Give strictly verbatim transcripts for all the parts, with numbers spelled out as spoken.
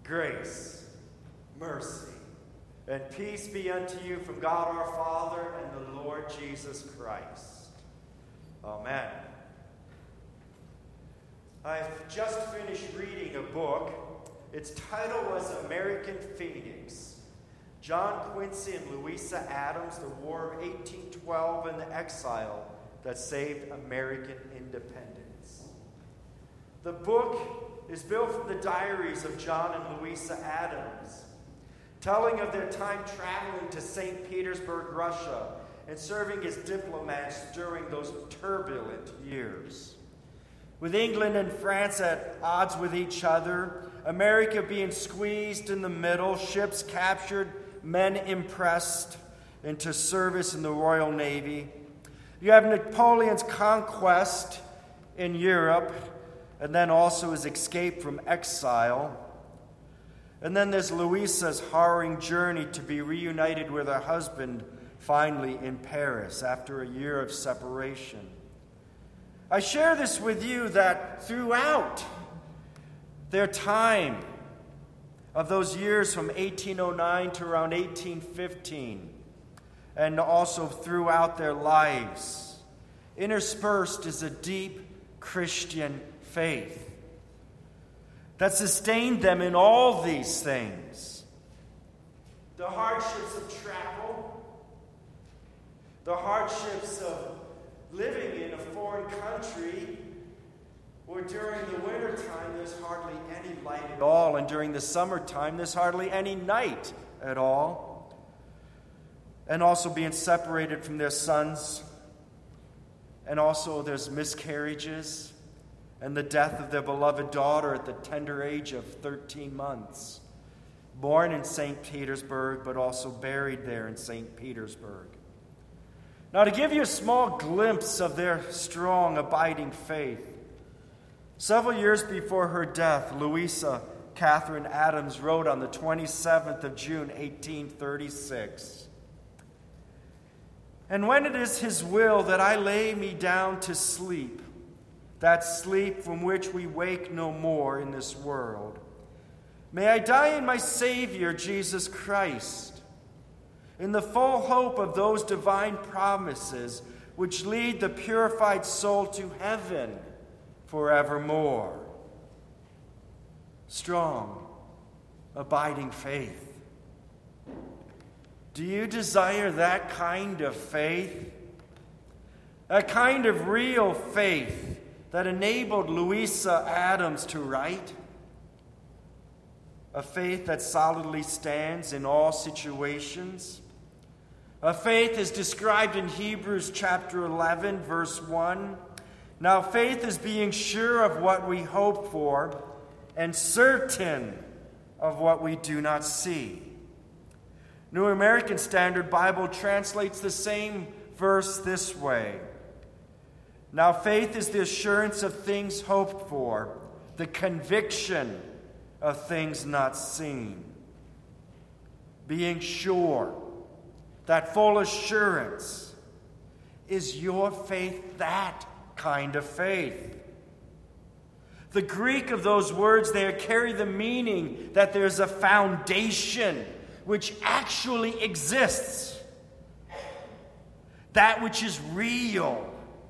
Grace, mercy, and peace be unto you from God our Father and the Lord Jesus Christ. Amen. I've just finished reading a book. Its title was American Phoenix. John Quincy and Louisa Adams, the War of eighteen twelve and the exile that saved American independence. The book is built from the diaries of John and Louisa Adams, telling of their time traveling to Saint Petersburg, Russia, and serving as diplomats during those turbulent years. With England and France at odds with each other, America being squeezed in the middle, ships captured, men impressed into service in the Royal Navy. You have Napoleon's conquest in Europe, and then also his escape from exile. And then there's Louisa's harrowing journey to be reunited with her husband finally in Paris after a year of separation. I share this with you that throughout their time of those years from eighteen oh nine to around eighteen fifteen, and also throughout their lives, interspersed is a deep Christian faith that sustained them in all these things. The hardships of travel, the hardships of living in a foreign country, where during the wintertime there's hardly any light at all, and during the summertime there's hardly any night at all. And also being separated from their sons, and also there's miscarriages, and the death of their beloved daughter at the tender age of thirteen months, born in Saint Petersburg, but also buried there in Saint Petersburg. Now, to give you a small glimpse of their strong, abiding faith, several years before her death, Louisa Catherine Adams wrote on the twenty-seventh of June, eighteen thirty-six, "And when it is his will that I lay me down to sleep, that sleep from which we wake no more in this world, may I die in my Savior, Jesus Christ, in the full hope of those divine promises which lead the purified soul to heaven forevermore." Strong, abiding faith. Do you desire that kind of faith? A kind of real faith that enabled Louisa Adams to write? A faith that solidly stands in all situations? A faith is described in Hebrews chapter eleven, verse one. Now faith is being sure of what we hope for and certain of what we do not see. New American Standard Bible translates the same verse this way: "Now faith is the assurance of things hoped for, the conviction of things not seen." Being sure, that full assurance. Is your faith that kind of faith? The Greek of those words there carry the meaning that there's a foundation which actually exists, that which is real.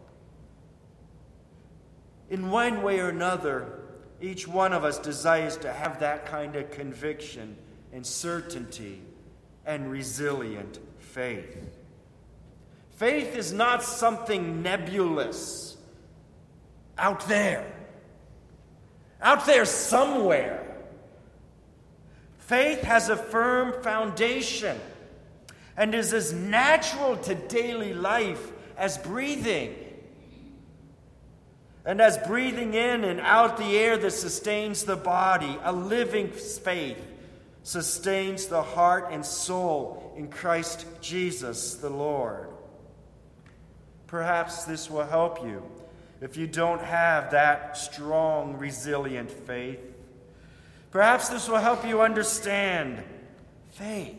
In one way or another, each one of us desires to have that kind of conviction and certainty and resilient faith. Faith is not something nebulous out there, out there somewhere. Faith has a firm foundation and is as natural to daily life as breathing. And as breathing in and out the air that sustains the body, a living faith sustains the heart and soul in Christ Jesus the Lord. Perhaps this will help you if you don't have that strong, resilient faith. Perhaps this will help you understand faith.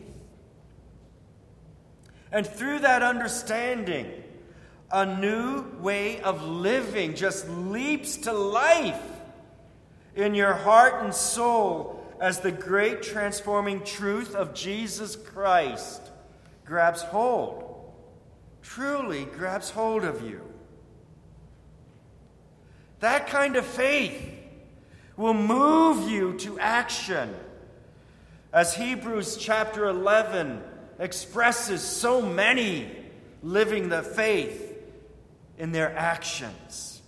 And through that understanding, a new way of living just leaps to life in your heart and soul as the great transforming truth of Jesus Christ grabs hold, truly grabs hold of you. That kind of faith will move you to action. As Hebrews chapter eleven expresses, so many living the faith in their actions.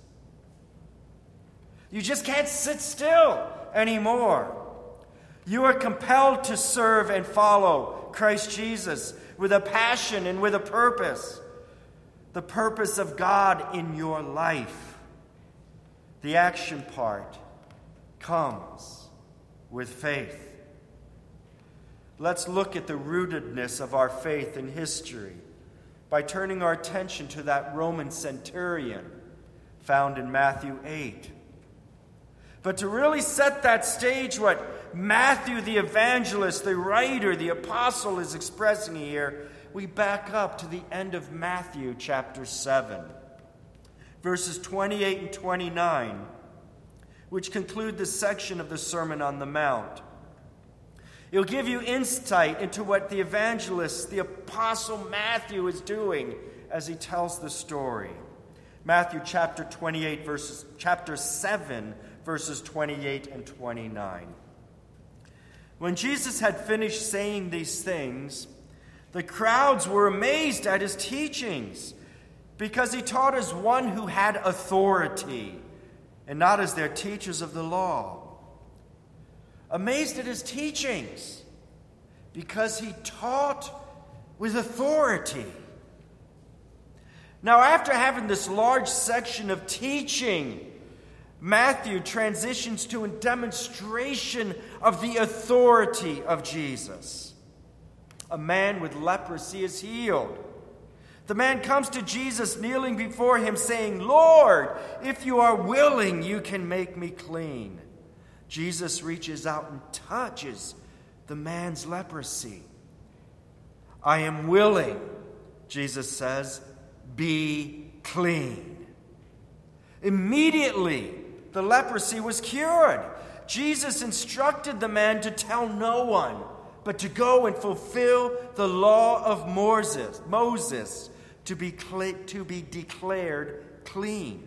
You just can't sit still anymore. You are compelled to serve and follow Christ Jesus with a passion and with a purpose. The purpose of God in your life. The action part comes with faith. Let's look at the rootedness of our faith in history by turning our attention to that Roman centurion found in Matthew eight. But to really set that stage, what Matthew the evangelist, the writer, the apostle is expressing here, we back up to the end of Matthew chapter seven, verses twenty-eight and twenty-nine, which conclude this section of the Sermon on the Mount. It'll give you insight into what the evangelist, the apostle Matthew, is doing as he tells the story. Matthew chapter twenty-eight, verses chapter seven, verses twenty-eight and twenty-nine. When Jesus had finished saying these things, the crowds were amazed at his teachings, because he taught as one who had authority, and not as their teachers of the law. Amazed at his teachings, because he taught with authority. Now, after having this large section of teaching, Matthew transitions to a demonstration of the authority of Jesus. A man with leprosy is healed. The man comes to Jesus, kneeling before him, saying, "Lord, if you are willing, you can make me clean." Jesus reaches out and touches the man's leprosy. "I am willing," Jesus says, "be clean." Immediately, the leprosy was cured. Jesus instructed the man to tell no one, but to go and fulfill the law of Moses, Moses to be, to be declared clean.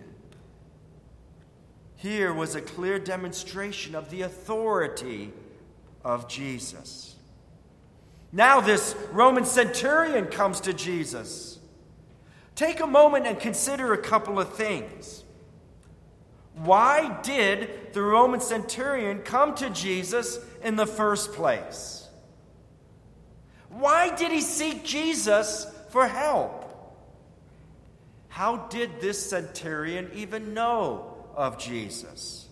Here was a clear demonstration of the authority of Jesus. Now this Roman centurion comes to Jesus. Take a moment and consider a couple of things. Why did the Roman centurion come to Jesus in the first place? Why did he seek Jesus for help? How did this centurion even know of Jesus?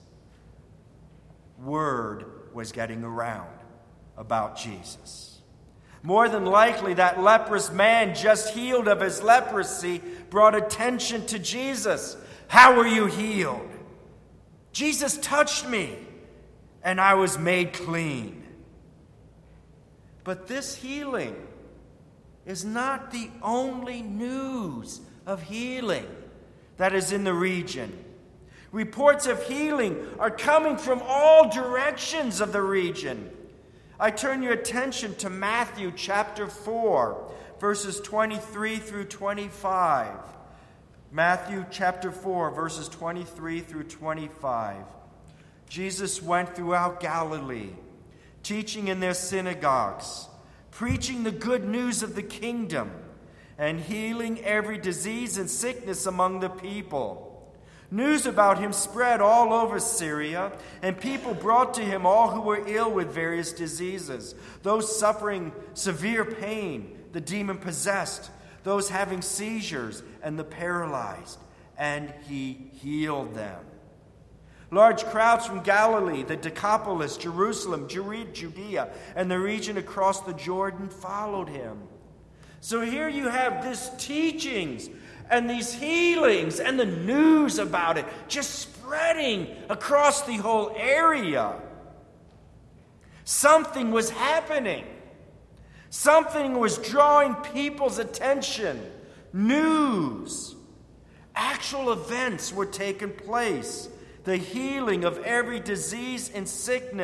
Word was getting around about Jesus. More than likely, that leprous man just healed of his leprosy brought attention to Jesus. "How were you healed?" "Jesus touched me, and I was made clean." But this healing is not the only news of healing that is in the region. Reports of healing are coming from all directions of the region. I turn your attention to Matthew chapter four, verses twenty-three through twenty-five. Matthew chapter four, verses twenty-three through twenty-five. Jesus went throughout Galilee, teaching in their synagogues, preaching the good news of the kingdom, and healing every disease and sickness among the people. News about him spread all over Syria, and people brought to him all who were ill with various diseases, those suffering severe pain, the demon-possessed, those having seizures, and the paralyzed, and he healed them. Large crowds from Galilee, the Decapolis, Jerusalem, Judea, and the region across the Jordan followed him. So here you have these teachings and these healings and the news about it just spreading across the whole area. Something was happening. Something was drawing people's attention. News. Actual events were taking place. The healing of every disease and sickness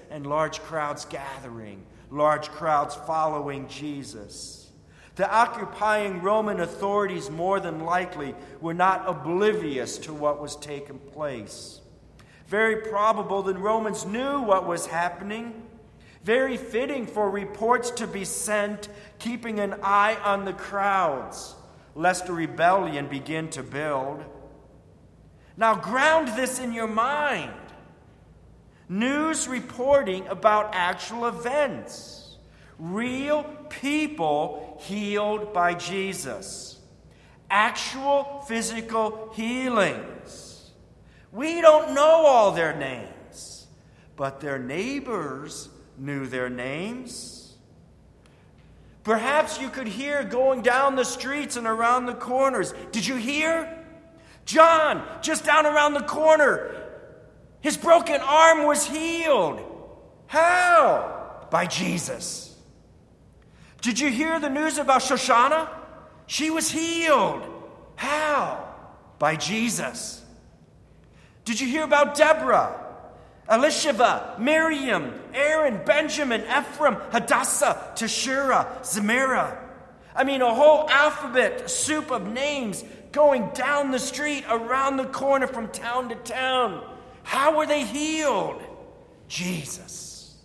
and large crowds gathering, large crowds following Jesus. The occupying Roman authorities more than likely were not oblivious to what was taking place. Very probable the Romans knew what was happening. Very fitting for reports to be sent, keeping an eye on the crowds, lest a rebellion begin to build. Now ground this in your mind. News reporting about actual events. Real people healed by Jesus. Actual physical healings. We don't know all their names, but their neighbors knew their names. Perhaps you could hear going down the streets and around the corners. Did you hear? John, just down around the corner, his broken arm was healed. How? By Jesus. Did you hear the news about Shoshana? She was healed. How? By Jesus. Did you hear about Deborah, Elisheva, Miriam, Aaron, Benjamin, Ephraim, Hadassah, Teshurah, Zemira? I mean, a whole alphabet soup of names going down the street, around the corner, from town to town. How were they healed? Jesus.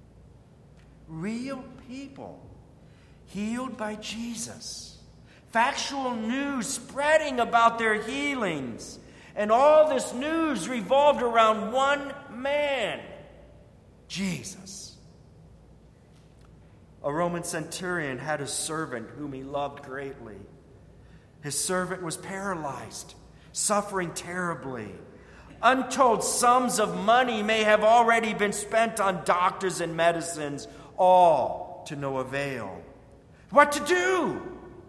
Real people healed by Jesus. Factual news spreading about their healings. And all this news revolved around one man, Jesus. A Roman centurion had a servant whom he loved greatly. His servant was paralyzed, suffering terribly. Untold sums of money may have already been spent on doctors and medicines, all to no avail. What to do?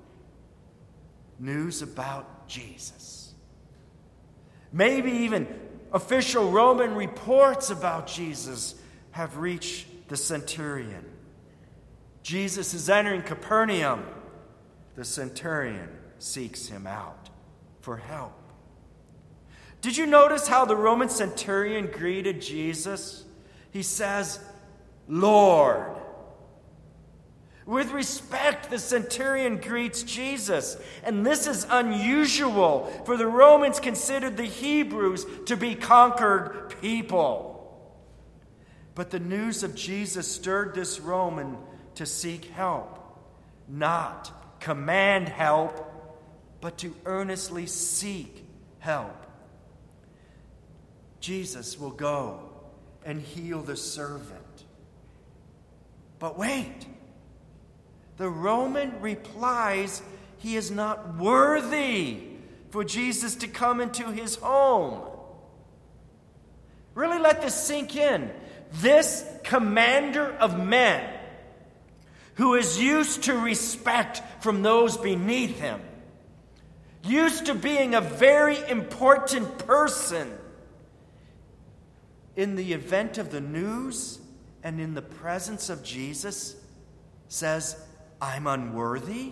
News about Jesus. Maybe even official Roman reports about Jesus have reached the centurion. Jesus is entering Capernaum. The centurion seeks him out for help. Did you notice how the Roman centurion greeted Jesus? He says, Lord. With respect, the centurion greets Jesus. And this is unusual, for the Romans considered the Hebrews to be conquered people. But the news of Jesus stirred this Roman to seek help, not command help, but to earnestly seek help. Jesus will go and heal the servant. But wait. The Roman replies he is not worthy for Jesus to come into his home. Really let this sink in. This commander of men, who is used to respect from those beneath him, used to being a very important person, in the event of the news and in the presence of Jesus, says, I'm unworthy?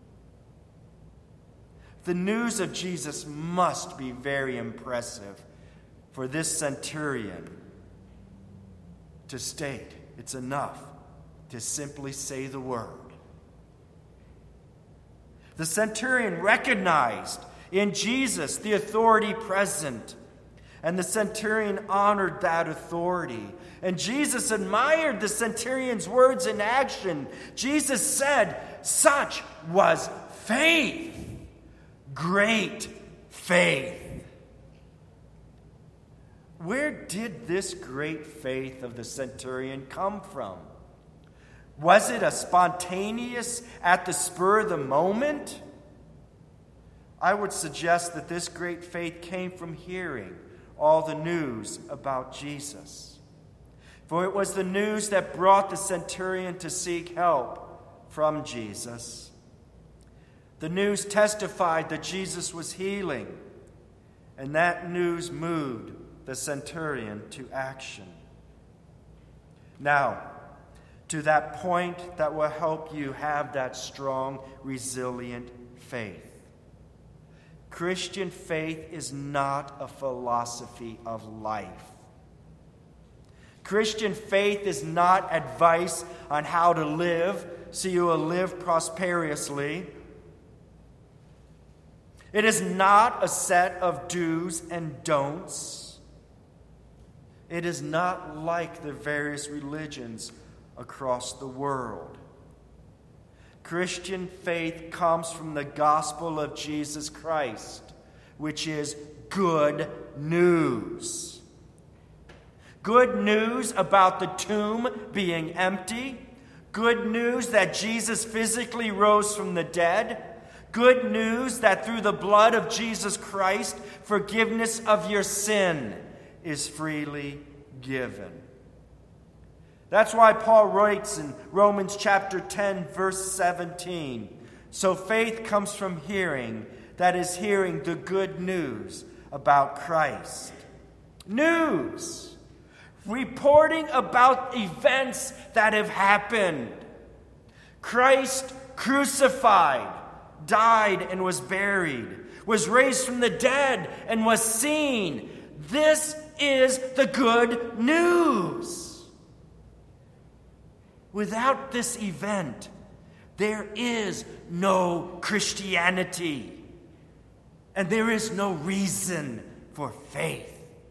The news of Jesus must be very impressive for this centurion to state it's enough to simply say the word. The centurion recognized in Jesus the authority present, and the centurion honored that authority. And Jesus admired the centurion's words in action. Jesus said, such was faith. Great faith. Where did this great faith of the centurion come from? Was it a spontaneous, at the spur of the moment? I would suggest that this great faith came from hearing all the news about Jesus. For it was the news that brought the centurion to seek help from Jesus. The news testified that Jesus was healing, and that news moved the centurion to action. Now, to that point that will help you have that strong, resilient faith. Christian faith is not a philosophy of life. Christian faith is not advice on how to live so you will live prosperously. It is not a set of do's and don'ts. It is not like the various religions across the world. Christian faith comes from the gospel of Jesus Christ, which is good news. Good news about the tomb being empty. Good news that Jesus physically rose from the dead. Good news that through the blood of Jesus Christ, forgiveness of your sin is freely given. That's why Paul writes in Romans chapter ten, verse seventeen, so faith comes from hearing, that is, hearing the good news about Christ. News! Reporting about events that have happened. Christ crucified, died and was buried, was raised from the dead and was seen. This is the good news. Without this event, there is no Christianity, and there is no reason for faith.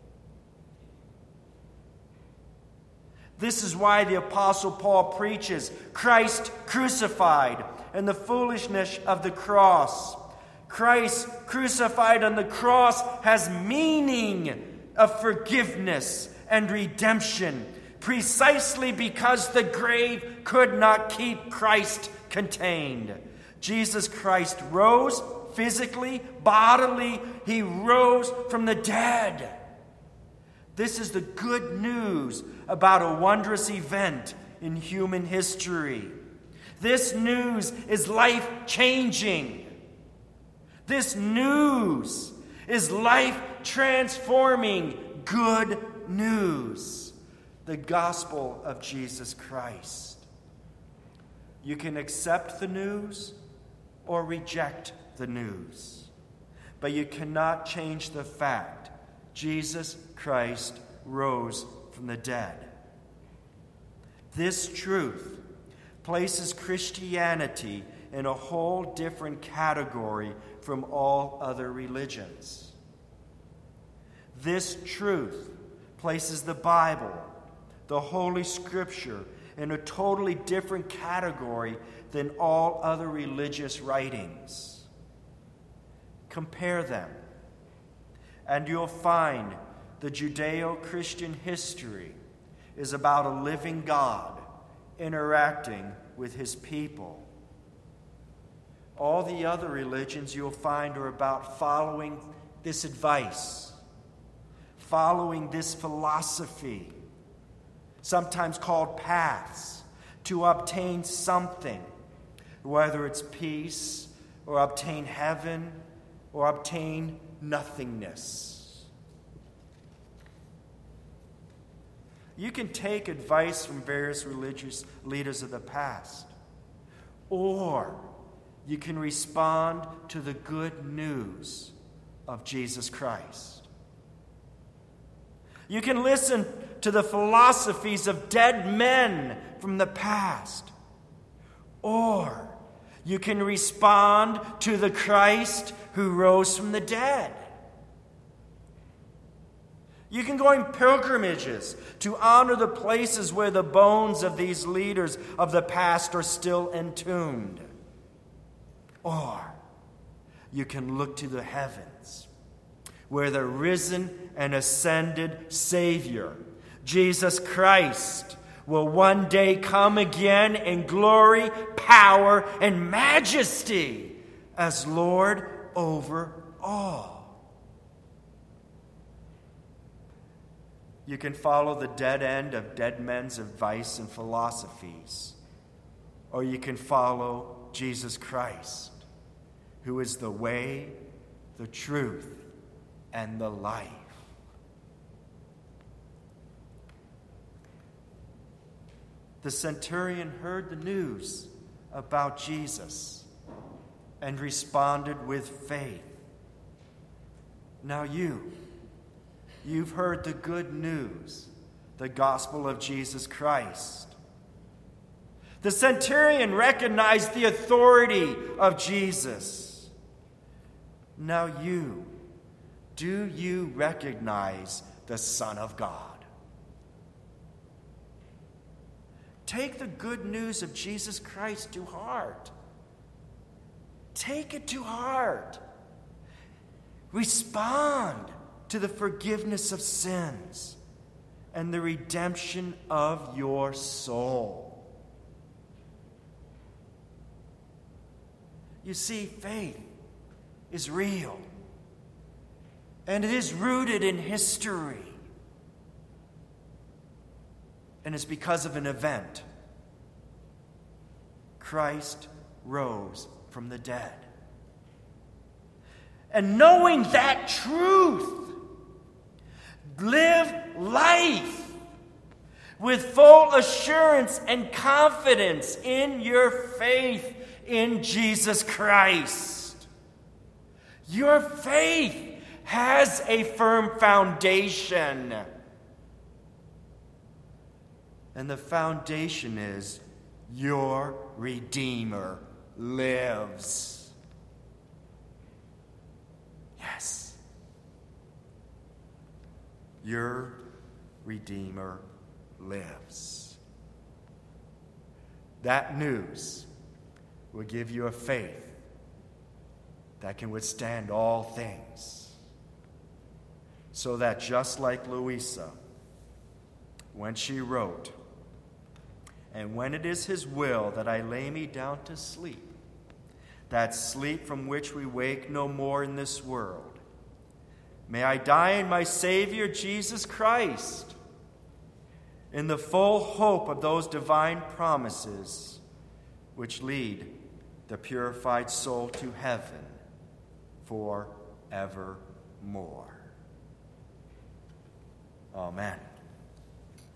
This is why the Apostle Paul preaches Christ crucified and the foolishness of the cross. Christ crucified on the cross has meaning of forgiveness and redemption, precisely because the grave could not keep Christ contained. Jesus Christ rose physically, bodily. He rose from the dead. This is the good news about a wondrous event in human history. This news is life-changing. This news is life-transforming good news. The gospel of Jesus Christ. You can accept the news or reject the news, but you cannot change the fact Jesus Christ rose from the dead. This truth places Christianity in a whole different category from all other religions. This truth places the Bible, the Holy Scripture, in a totally different category than all other religious writings. Compare them, and you'll find the Judeo-Christian history is about a living God interacting with his people. All the other religions you'll find are about following this advice, following this philosophy, sometimes called paths, to obtain something, whether it's peace or obtain heaven or obtain nothingness. You can take advice from various religious leaders of the past, or you can respond to the good news of Jesus Christ. You can listen to the philosophies of dead men from the past, or you can respond to the Christ who rose from the dead. You can go on pilgrimages to honor the places where the bones of these leaders of the past are still entombed. Or you can look to the heavens, where the risen and ascended Savior, Jesus Christ, will one day come again in glory, power, and majesty as Lord over all. You can follow the dead end of dead men's advice and philosophies, or you can follow Jesus Christ, who is the way, the truth, and the life. The centurion heard the news about Jesus and responded with faith. Now you, you've heard the good news the gospel of Jesus Christ. The centurion recognized the authority of Jesus. Now you, do you recognize the Son of God? Take the good news of Jesus Christ to heart. Take it to heart. Respond to the forgiveness of sins and the redemption of your soul. You see, faith is real, and it is rooted in history. And it's because of an event. Christ rose from the dead. And knowing that truth, live life with full assurance and confidence in your faith in Jesus Christ. Your faith has a firm foundation. And the foundation is your Redeemer lives. Yes. Your Redeemer lives. That news will give you a faith that can withstand all things. So that just like Louisa, when she wrote, "And when it is his will that I lay me down to sleep, that sleep from which we wake no more in this world, may I die in my Savior Jesus Christ, in the full hope of those divine promises which lead the purified soul to heaven forevermore." Amen.